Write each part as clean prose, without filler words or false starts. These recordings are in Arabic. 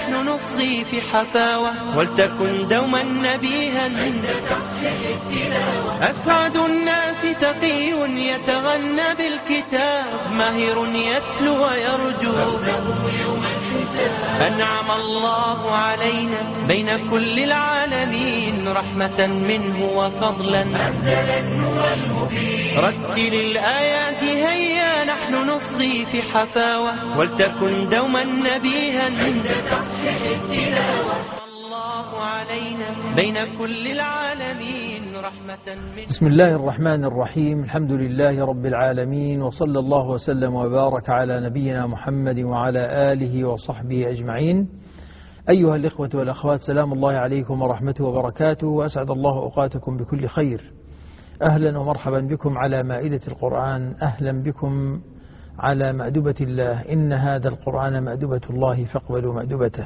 نحن نصغي في حفاوة ولتكن دوما نبيها عند تصحيح التلاوة. أسعد الناس تقي يتغنى بالكتاب ماهر يتلو ويرجو يوم الحساب. أنعم الله علينا بين كل العالمين رحمة منه وفضلا أنزل النور المبين. رتل الآيات هيا نحن نصغي في حفاوة ولتكن دوما نبيها عند تصحيح التلاوة. الله علينا بين كل العالمين رحمة منه. بسم الله الرحمن الرحيم. الحمد لله رب العالمين، وصلى الله وسلم وبارك على نبينا محمد وعلى آله وصحبه أجمعين. أيها الإخوة والأخوات، سلام الله عليكم ورحمته وبركاته، وأسعد الله أوقاتكم بكل خير. أهلا ومرحبا بكم على مائدة القرآن، أهلا بكم على مأدبة الله. إن هذا القرآن مأدبة الله فاقبلوا مأدبته.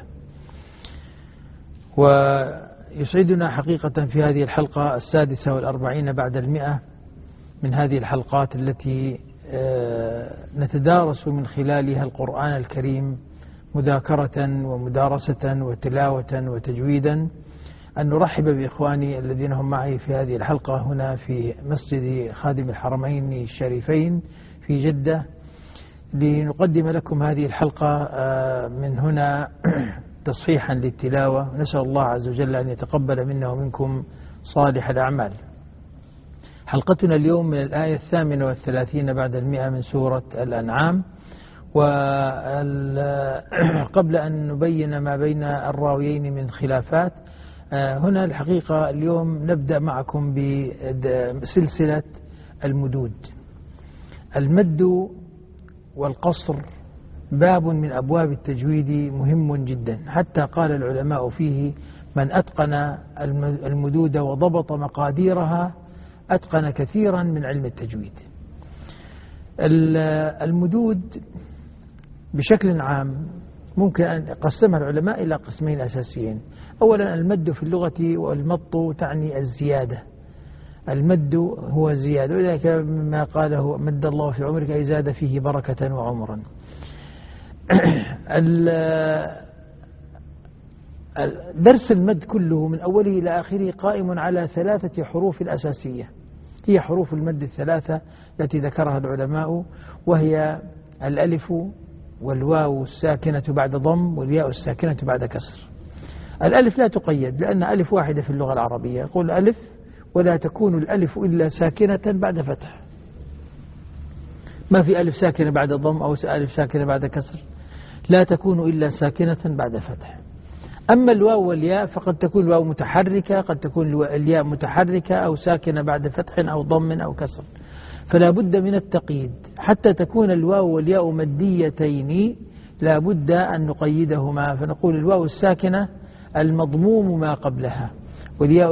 ويسعدنا حقيقة في هذه الحلقة 46 بعد 100 من هذه الحلقات التي نتدارس من خلالها القرآن الكريم مذاكرة ومدارسة وتلاوة وتجويدا، أن نرحب بإخواني الذين هم معي في هذه الحلقة هنا في مسجد خادم الحرمين الشريفين في جدة، لنقدم لكم هذه الحلقة من هنا تصحيحا للتلاوة. نسأل الله عز وجل أن يتقبل منا ومنكم صالح الأعمال. حلقتنا اليوم من الآية 38 بعد 100 من سورة الأنعام. وقبل أن نبين ما بين الراويين من خلافات، هنا الحقيقة اليوم نبدأ معكم بسلسلة المدود. المد والقصر باب من أبواب التجويد مهم جدا، حتى قال العلماء فيه: من أتقن المدود وضبط مقاديرها أتقن كثيرا من علم التجويد. المدود بشكل عام ممكن أن قسمها العلماء إلى قسمين أساسيين. أولا، المد في اللغة والمط تعني الزيادة. المد هو الزيادة، وذلك مما قاله: مد الله في عمرك أي زاد فيه بركة وعمرا. درس المد كله من أوله إلى آخره قائم على 3 حروف الأساسية، هي حروف المد الثلاثة التي ذكرها العلماء، وهي الألف والواو الساكنة بعد ضم والياء الساكنة بعد كسر. الألف لا تقيد، لأن ألف واحدة في اللغة العربية، يقول ألف ولا تكون الألف إلا ساكنة بعد فتح، ما في ألف ساكنة بعد ضم أو ألف ساكنة بعد كسر، لا تكون إلا ساكنة بعد فتح. أما الواو والياء فقد تكون الواو متحركة، قد تكون الياء متحركة أو ساكنة بعد فتح أو ضم أو كسر، فلا بد من التقييد. حتى تكون الواو والياء مديتين لا بد أن نقيدهما، فنقول الواو الساكنة المضموم ما قبلها، والياء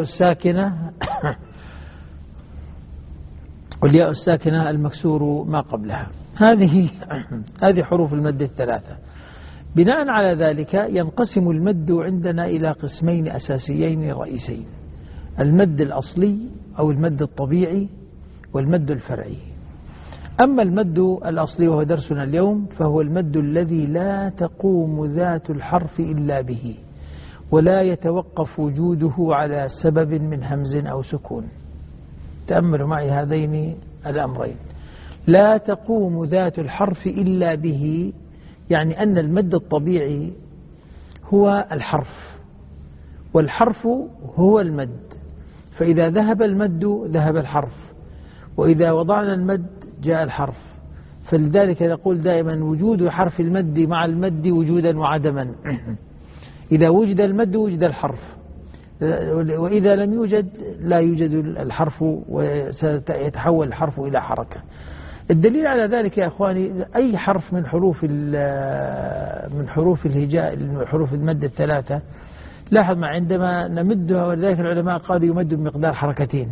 الساكنة المكسور ما قبلها. هذه حروف المد الثلاثة. بناء على ذلك ينقسم المد عندنا إلى قسمين أساسيين رئيسين: المد الأصلي أو المد الطبيعي، والمد الفرعي. أما المد الأصلي وهو درسنا اليوم فهو المد الذي لا تقوم ذات الحرف إلا به، ولا يتوقف وجوده على سبب من همز أو سكون. تأملوا معي هذين الأمرين: لا تقوم ذات الحرف إلا به، يعني أن المد الطبيعي هو الحرف، والحرف هو المد، فإذا ذهب المد ذهب الحرف، وإذا وضعنا المد جاء الحرف. فلذلك نقول دائما: وجود حرف المد مع المد وجودا وعدما. إذا وجد المد وجد الحرف، وإذا لم يوجد لا يوجد الحرف، وسيتحول الحرف إلى حركة. الدليل على ذلك يا أخواني: أي حرف من حروف الهجاء، من حروف المد الثلاثة، لاحظ ما عندما نمدها، ولذلك العلماء قالوا يمد بمقدار حركتين.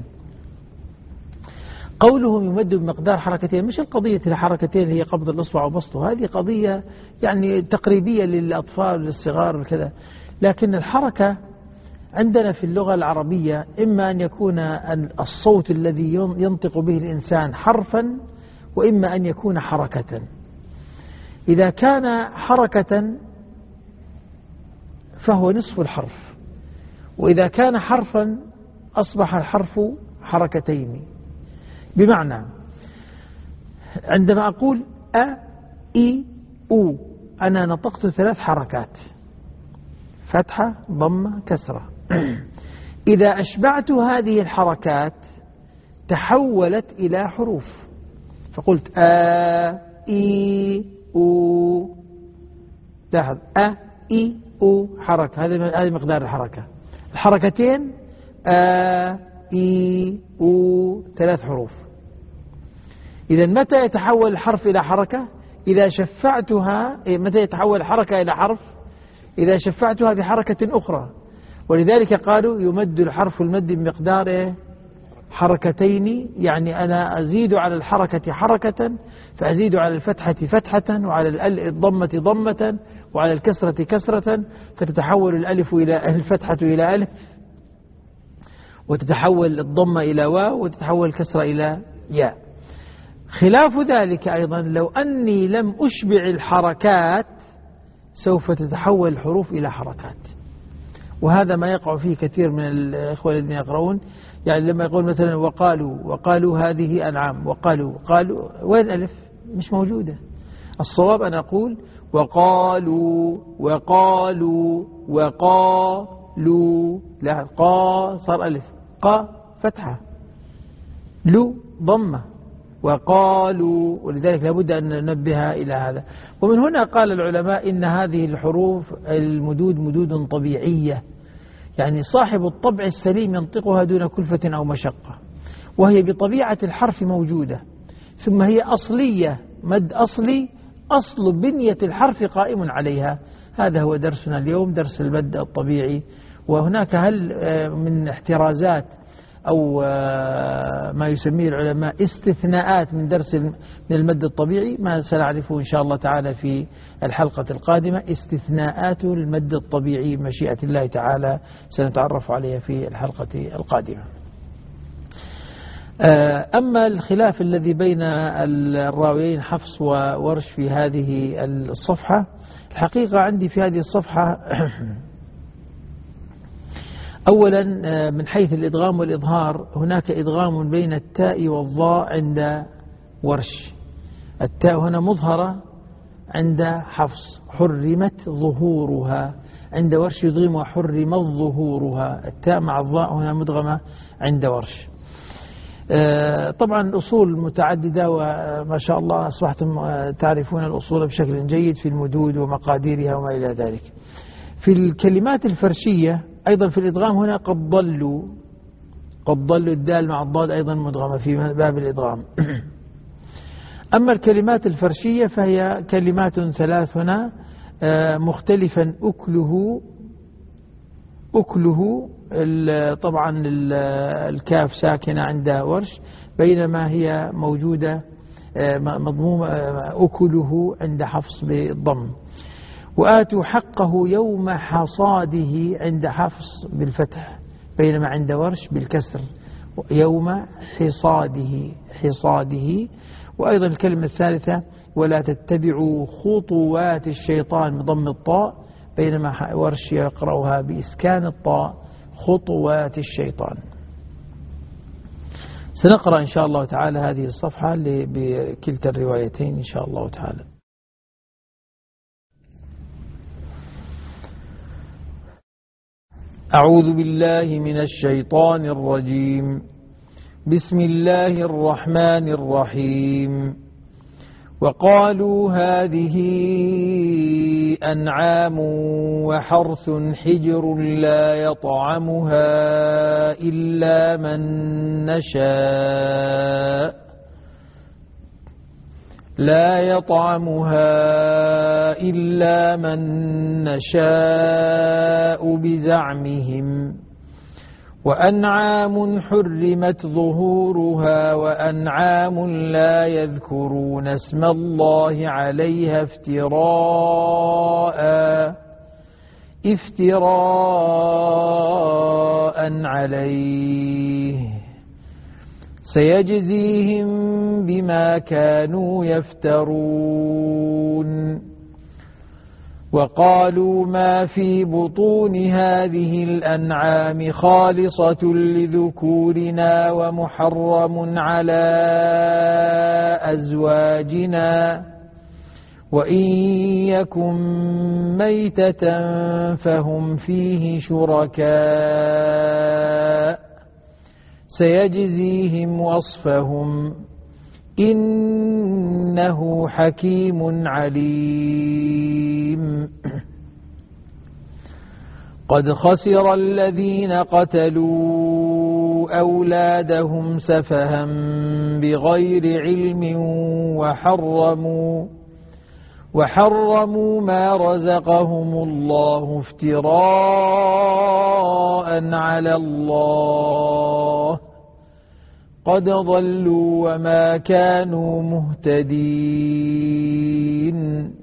قولهم يمد بمقدار حركتين مش القضية الحركتين هي قبض الإصبع وبسطه، هذه قضية يعني تقريبية للأطفال والصغار وكذا، لكن الحركة عندنا في اللغة العربية إما أن يكون الصوت الذي ينطق به الإنسان حرفا، وإما أن يكون حركة. إذا كان حركة فهو نصف الحرف، وإذا كان حرفا أصبح الحرف حركتين. بمعنى عندما أقول أ إي أو أنا نطقت 3 حركات، فتحة ضمة كسرة. إذا أشبعت هذه الحركات تحولت إلى حروف، فقلت أ إي أو، لاحظ أ إي أو حركة، هذه مقدار الحركة. الحركتين أ إي أو 3 حروف. إذا متى يتحول الحرف إلى حركة؟ إذا شفعتها. متى يتحول الحركة إلى حرف؟ إذا شفعتها بحركة أخرى. ولذلك قالوا يمد الحرف المد بمقدار حركتين، يعني أنا أزيد على الحركة حركة، فأزيد على الفتحة فتحة، وعلى الضمة ضمة، وعلى الكسرة كسرة، فتتحول الألف إلى الفتحة إلى ألف، وتتحول الضمة إلى واو، وتتحول الكسرة إلى ياء. خلاف ذلك أيضا لو أني لم أشبع الحركات سوف تتحول الحروف إلى حركات، وهذا ما يقع فيه كثير من الإخوة الذين يقرؤون. يعني لما يقول مثلا وقالوا هذه أنعام، قالوا وين ألف؟ مش موجودة. الصواب أن أقول وقالوا، لا، قا صار ألف، قا فتحة، لو ضمة، وقالوا. ولذلك لابد أن ننبه إلى هذا. ومن هنا قال العلماء إن هذه الحروف المدود مدود طبيعية، يعني صاحب الطبع السليم ينطقها دون كلفة أو مشقة، وهي بطبيعة الحرف موجودة، ثم هي أصلية، مد أصلي، أصل بنية الحرف قائم عليها. هذا هو درسنا اليوم، درس المد الطبيعي. وهناك هل من احترازات أو ما يسميه العلماء استثناءات من درس من المد الطبيعي، ما سنعرفه إن شاء الله تعالى في الحلقة القادمة. استثناءات المد الطبيعي مشيئة الله تعالى سنتعرف عليها في الحلقة القادمة. أما الخلاف الذي بين الراويين حفص وورش في هذه الصفحة، الحقيقة عندي في هذه الصفحة أولا من حيث الإدغام والإظهار، هناك إدغام بين التاء والظاء عند ورش. التاء هنا مظهرة عند حفص، حرمت ظهورها، عند ورش يدغم حرمت ظهورها. التاء مع الظاء هنا مدغمة عند ورش. طبعا الأصول متعددة، وما شاء الله أصبحتم تعرفون الأصول بشكل جيد في المدود ومقاديرها وما إلى ذلك. في الكلمات الفرشية أيضا في الإدغام هنا قد ضلوا الدال مع الضاد أيضا مدغمة في باب الإدغام. أما الكلمات الفرشية فهي كلمات 3 هنا مختلفا أكله طبعا الكاف ساكنة عند ورش، بينما هي موجودة مضمومة أكله عند حفص بالضم. وآتوا حقه يوم حصاده عند حفص بالفتح، بينما عند ورش بالكسر يوم حصاده. وأيضا الكلمة الثالثة ولا تتبعوا خطوات الشيطان بضم الطاء، بينما ورش يقرأها بإسكان الطاء خطوات الشيطان. سنقرأ إن شاء الله تعالى هذه الصفحة بكلتا الروايتين إن شاء الله تعالى. أعوذ بالله من الشيطان الرجيم. بسم الله الرحمن الرحيم. وقالوا هذه أنعام وحرث حجر لا يطعمها إلا من نشاء بزعمهم، وأنعام حرمت ظهورها وأنعام لا يذكرون اسم الله عليها افتراء عليه، سيجزيهم بما كانوا يفترون. وقالوا ما في بطون هذه الأنعام خالصة لذكورنا ومحرم على أزواجنا وإن يكن ميتة فهم فيه شركاء سيجزيهم وصفهم إنه حكيم عليم. قد خسر الذين قتلوا أولادهم سفها بغير علم وحرموا ما رزقهم الله افتراء على الله قد ضلوا وما كانوا مهتدين.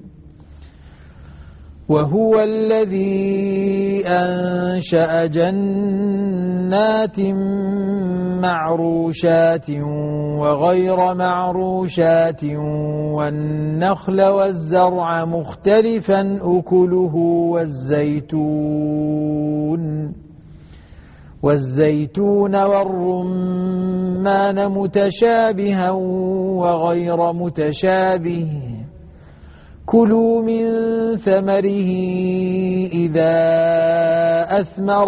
وهو الذي أنشأ جنات معروشات وغير معروشات والنخل والزرع مختلفا أكله والزيتون والرمان متشابها وغير متشابه كلوا من ثمره إذا أثمر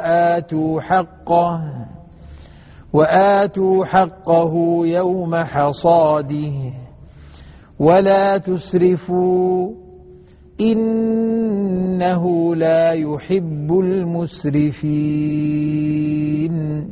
وآتوا حقه يوم حصاده ولا تسرفوا إنه لا يحب المسرفين.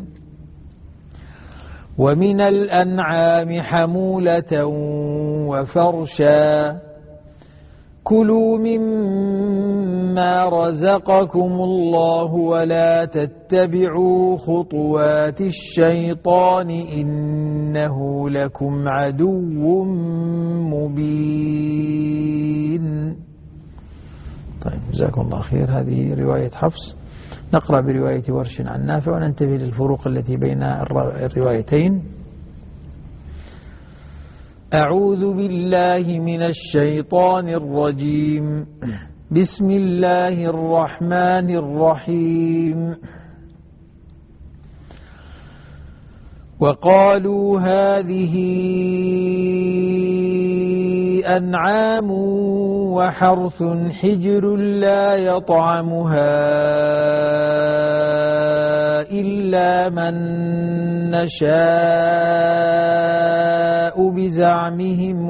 ومن الأنعام حمولة وفرشا كلوا مما رزقكم الله ولا تتبعوا خطوات الشيطان إنه لكم عدو مبين. طيب جزاكم الله خير. هذه رواية حفص. نقرأ برواية ورش عن نافع وننتبه للفروق التي بين الروايتين. أعوذ بالله من الشيطان الرجيم. بسم الله الرحمن الرحيم. وقالوا هذه أنعام وحرث حجر لا يطعمها إلا من نشاء بزعمهم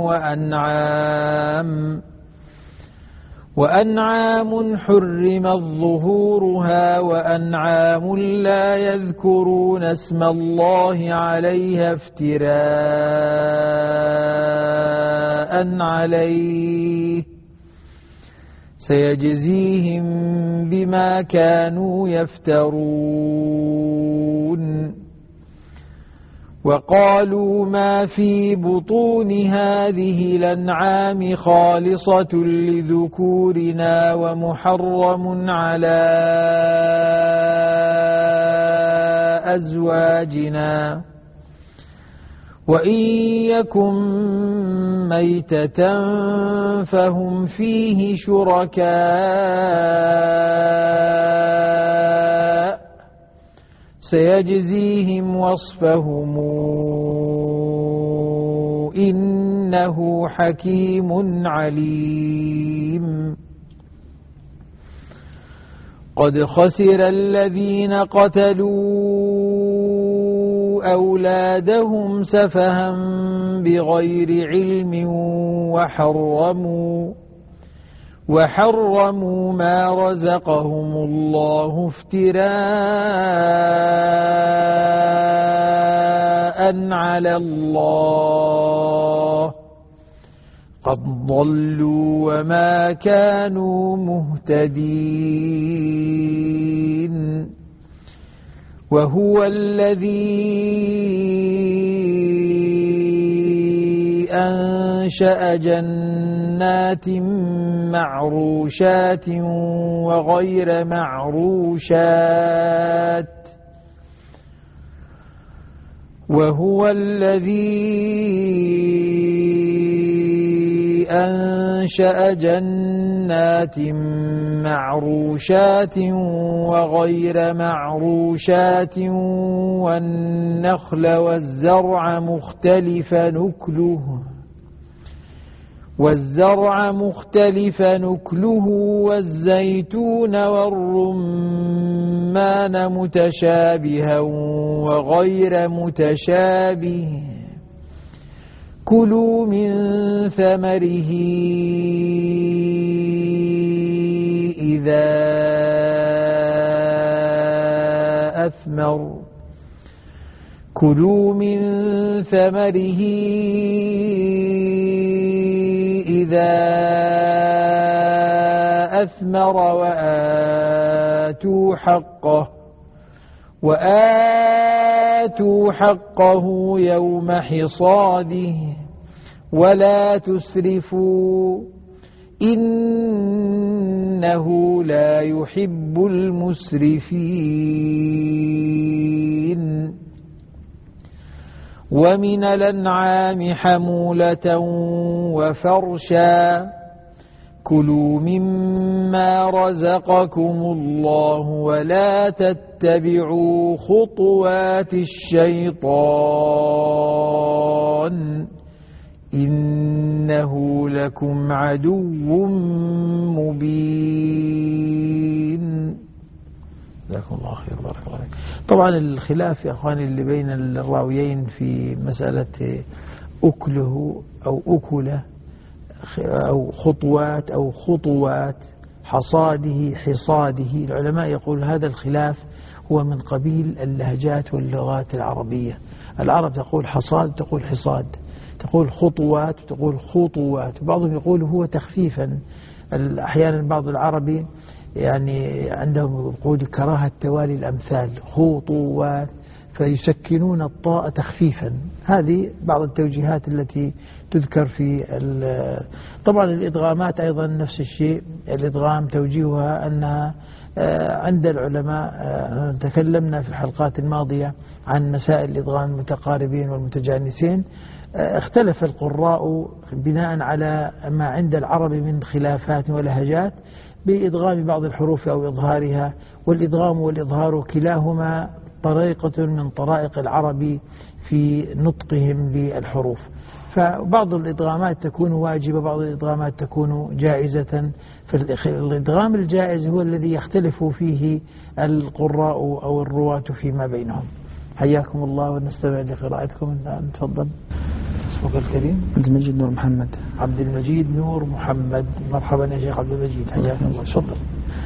وأنعام حرمت ظهورها وأنعام لا يذكرون اسم الله عليها افتراء عليه سيجزيهم بما كانوا يفترون. وقالوا ما في بطون هذه الأنعام خالصة لذكورنا ومحرم على أزواجنا وإن يكن ميتة فهم فيه شركاء سيجزيهم وصفهم إنه حكيم عليم. قد خسر الذين قتلوا أولادهم سفها بغير علم وحرموا ما رزقهم الله افتراء على الله قد ضلوا وما كانوا مهتدين. وهو الذي أنشأ جنات معروشات وغير معروشات وهو الذي أنشأ جنات معروشات وغير معروشات والنخل والزرع مختلف نكله والزيتون والرمان متشابها وغير متشابه كلوا من ثمره إذا أثمر وآتوا حقه يوم حصاده ولا تسرفوا إنه لا يحب المسرفين ومن الأنعام حمولة وفرشا كلوا مما رزقكم الله ولا تتبعوا خطوات الشيطان إنه لكم عدو مبين. جزاكم الله خير بارك الله فيك. طبعا الخلاف يا أخواني اللي بين الراويين في مسألة أكله أو أكله أو خطوات أو خطوات حصاده العلماء يقول هذا الخلاف هو من قبيل اللهجات واللغات العربية. العرب تقول حصاد تقول حصاد، تقول خطوات تقول خطوات، بعضهم يقول هو تخفيفا. أحيانا بعض العربي يعني عندهم يقول كراهة توالي الأمثال خطوات فيسكنون الطاء تخفيفا. هذه بعض التوجيهات التي تذكر في طبعا الإدغامات أيضا نفس الشيء. الإدغام توجيهها أنها عند العلماء تكلمنا في الحلقات الماضية عن مسائل الإدغام المتقاربين والمتجانسين. اختلف القراء بناء على ما عند العرب من خلافات ولهجات بإدغام بعض الحروف أو إظهارها. والإدغام والإظهار كلاهما طريقة من طرائق العرب في نطقهم بالحروف. فبعض الإدغامات تكون واجبة، بعض الإدغامات تكون جائزة. فالإدغام الجائز هو الذي يختلف فيه القراء أو الرواة فيما بينهم. حياكم الله ونستمع لقراءتكم. تفضل. اسمك الكريم؟ عبد المجيد نور محمد. عبد المجيد نور محمد، مرحبا يا شيخ عبد المجيد، حياكم الله. تفضل.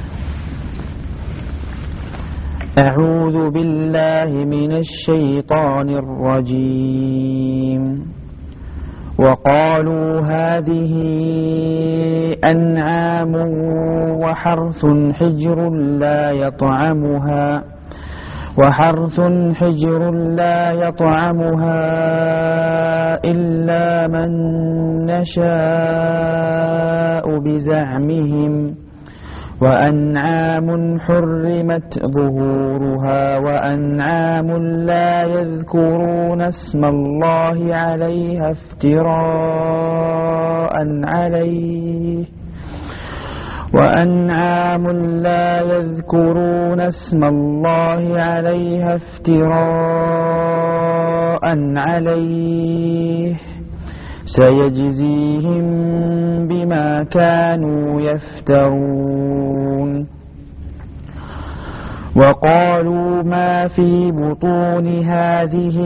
أعوذ بالله من الشيطان الرجيم. وقالوا هذه أنعام وحرث حجر لا يطعمها إلا من نشاء بزعمهم وأنعام حرمت ظهورها وأنعام لا يذكرون اسم الله عليها افتراء عليه سيجزيهم بما كانوا يفترون. وقالوا ما في بطون هذه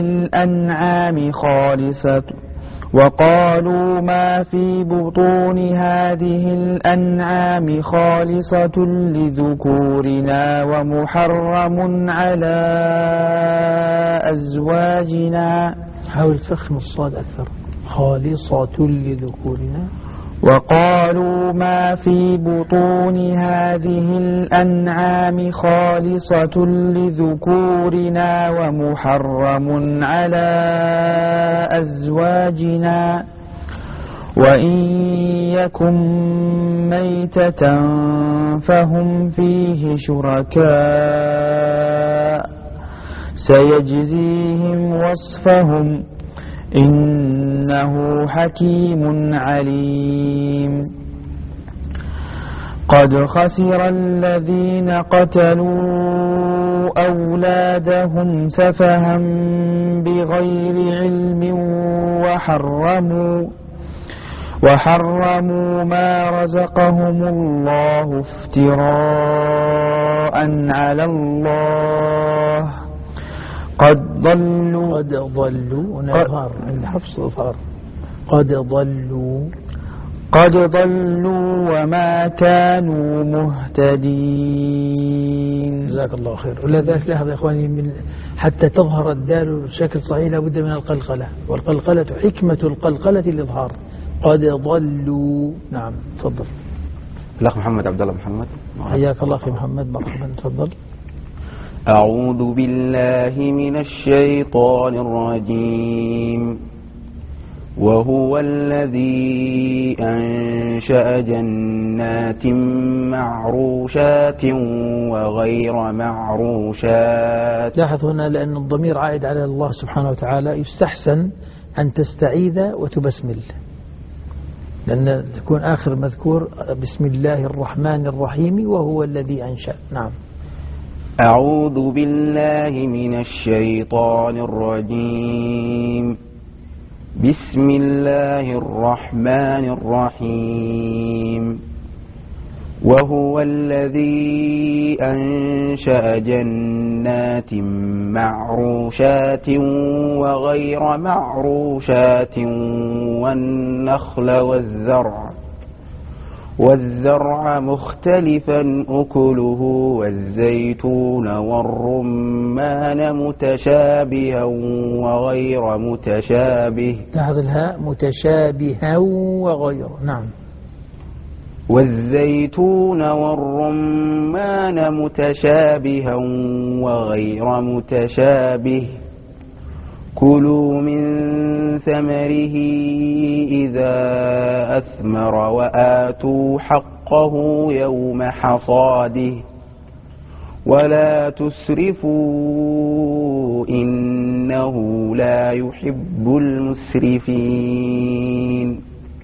الأنعام خالصة لذكورنا ومحرم على أزواجنا. حاول تفخم الصاد أكثر. خالصة لذكورنا. وقالوا ما في بطون هذه الأنعام خالصة لذكورنا ومحرم على أزواجنا وإن يكن ميتة فهم فيه شركاء سيجزيهم وصفهم إنه حكيم عليم. قد خسر الذين قتلوا أولادهم سفها بغير علم وحرموا ما رزقهم الله افتراء على الله. قد ضلوا نظهر عند حفص إظهار قد ضلوا وما كانوا مهتدين. جزاك الله خير. ولذلك لاحظ يا إخواني حتى تظهر الدال بشكل صحيح لابد من القلقلة، والقلقلة حكمة القلقلة الإظهار. قد ضلوا. نعم تفضل. الأخ محمد عبد الله محمد. حياك الله أخي محمد، مرحبا تفضل. أعوذ بالله من الشيطان الرجيم. وهو الذي أنشأ جنات معروشات وغير معروشات. لاحظ هنا لأن الضمير عائد على الله سبحانه وتعالى، يستحسن أن تستعيذ وتبسمل، لأن تكون آخر مذكور بسم الله الرحمن الرحيم وهو الذي أنشأ. نعم. أعوذ بالله من الشيطان الرجيم. بسم الله الرحمن الرحيم. وهو الذي أنشأ جنات معروشات وغير معروشات والنخل والزرع مختلفا أكله والزيتون والرمان متشابها وغير متشابه. لاحظ الهاء متشابها وغير. نعم. والزيتون والرمان متشابها وغير متشابه. كلوا من ثمره إذا أثمر وآتوا حقه يوم حصاده ولا تسرفوا إنه لا يحب المسرفين.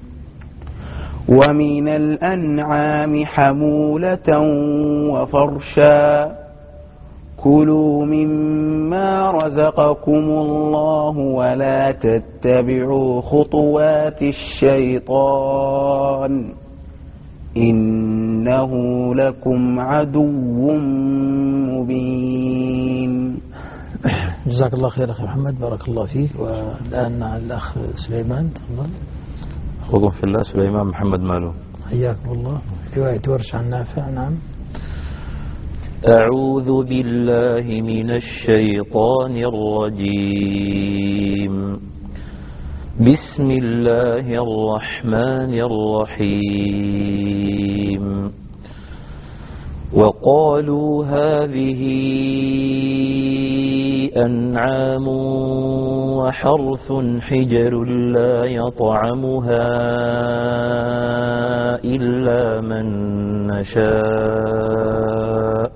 ومن الأنعام حمولة وفرشا. كلوا مما رزقكم الله ولا تتبعوا خطوات الشيطان إنه لكم عدو مبين. جزاك الله خير أخي محمد، بارك الله فيك. والآن الأخ سليمان تفضل. أخوكم في الله سليمان محمد مالو. حياكم الله. رواية ورش عن نافع. نعم. أعوذ بالله من الشيطان الرجيم. بسم الله الرحمن الرحيم. وقالوا هذه أنعام وحرث حجر لا يطعمها إلا من نشاء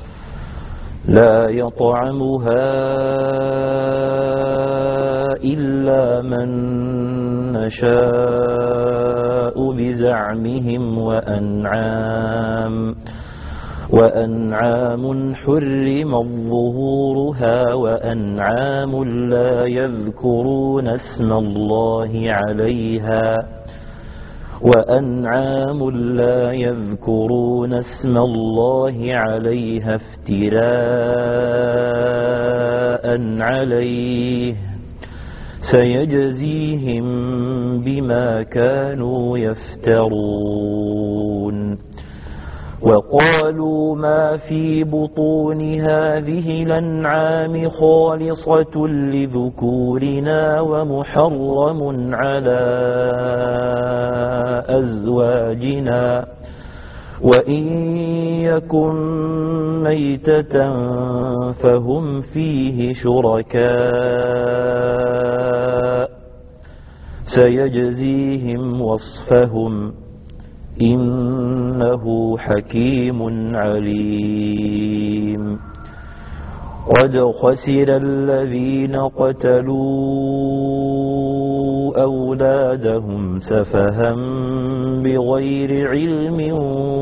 بزعمهم وأنعام حرمت ظهورها وأنعام لا يذكرون اسم الله عليها افتراء عليه سيجزيهم بما كانوا يفترون. وقالوا ما في بطون هذه الأنعام خالصة لذكورنا ومحرم على أزواجنا وإن يكن ميتة فهم فيه شركاء سيجزيهم وصفهم إنه حكيم عليم. قد خسر الذين قتلوا أولادهم سفها بغير علم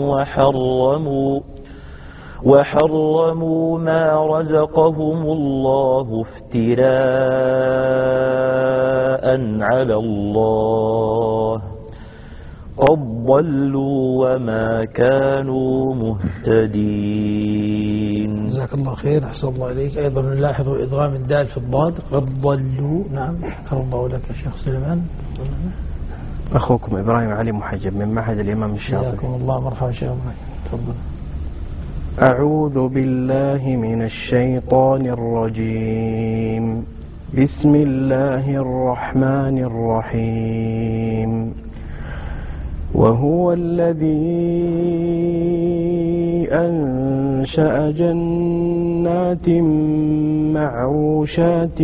وحرموا ما رزقهم الله افتراء على الله قد ضلوا وما كانوا مهتدين. جزاك الله خير، أحسن الله إليك. أيضا نلاحظ إدغام الدال في الضاد، قد ضلوا. نعم، شكر الله لك يا شيخ سليمان. أخوكم إبراهيم علي محجب من معهد الإمام الشاطبي. جزاكم الله، مرحبا شيخ إبراهيم، تفضل. أعوذ بالله من الشيطان الرجيم. بسم الله الرحمن الرحيم. وهو الذي أنشأ جنات معروشات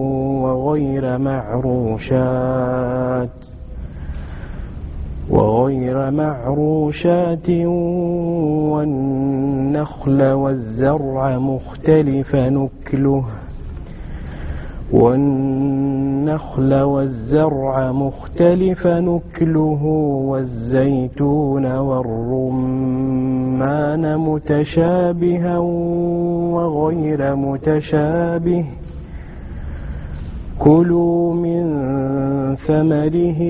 وغير معروشات والنخل والزرع مختلف نكله والزيتون والرمان متشابها وغير متشابه كلوا من ثمره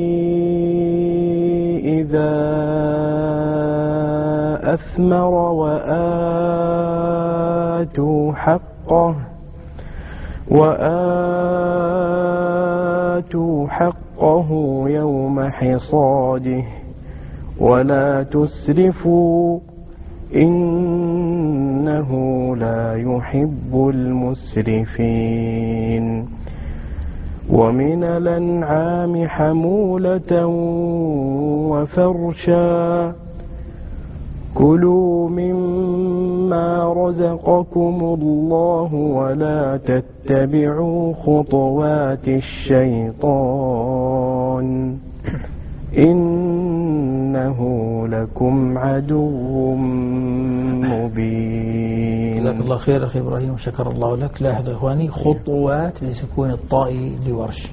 إذا أثمر وآتوا حقه يوم حصاده ولا تسرفوا إنه لا يحب المسرفين. ومن الأنعام حمولة وفرشا كلوا مما رزقكم الله ولا تتبعوا خطوات الشيطان إنه لكم عدو مبين. جزاك الله خير أخي إبراهيم وشكر الله لك. لاحظوا إخواني خطوات لسكون الطاء لورش.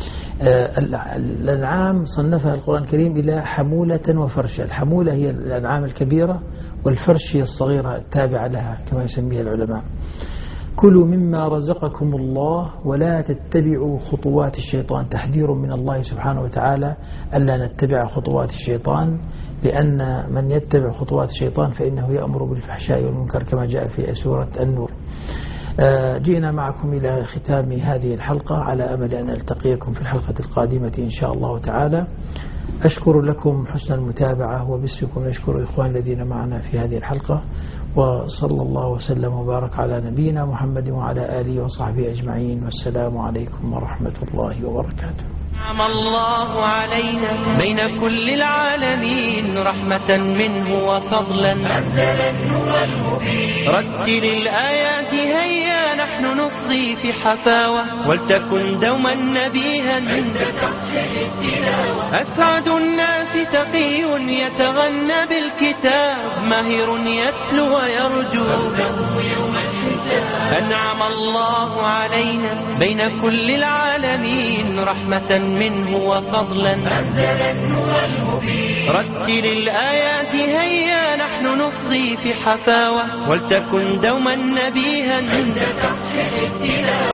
الأنعام صنفها القرآن الكريم إلى حمولة وفرشة. الحمولة هي الأنعام الكبيرة والفرش هي الصغيرة التابعة لها كما يسميها العلماء. كلوا مما رزقكم الله ولا تتبعوا خطوات الشيطان. تحذير من الله سبحانه وتعالى ألا نتبع خطوات الشيطان، لأن من يتبع خطوات الشيطان فإنه يأمر بالفحشاء والمنكر كما جاء في سورة النور. جئنا معكم إلى ختام هذه الحلقة على أمل أن ألتقيكم في الحلقة القادمة إن شاء الله تعالى. أشكر لكم حسن المتابعة وباسمكم نشكر إخوان الذين معنا في هذه الحلقة، وصلى الله وسلم وبارك على نبينا محمد وعلى آله وصحبه أجمعين، والسلام عليكم ورحمة الله وبركاته. نعم الله علينا بين كل العالمين رحمة منه وفضلا أنزلا هو المبين. رتل الآيات هيا نحن نصغي في حفاوة ولتكن دوما نبيها عند تصحيح التلاوة. أسعد الناس تقي يتغنى بالكتاب ماهر يتلو ويرجو يوم الحساب. أنعم الله علينا بين كل العالمين رحمة منه وفضلا أنزلا هو المبين. رتل الآيات هيا نحن نصغي في حفاوة ولتكن دوما نبيها عند تصحيح التلاوة.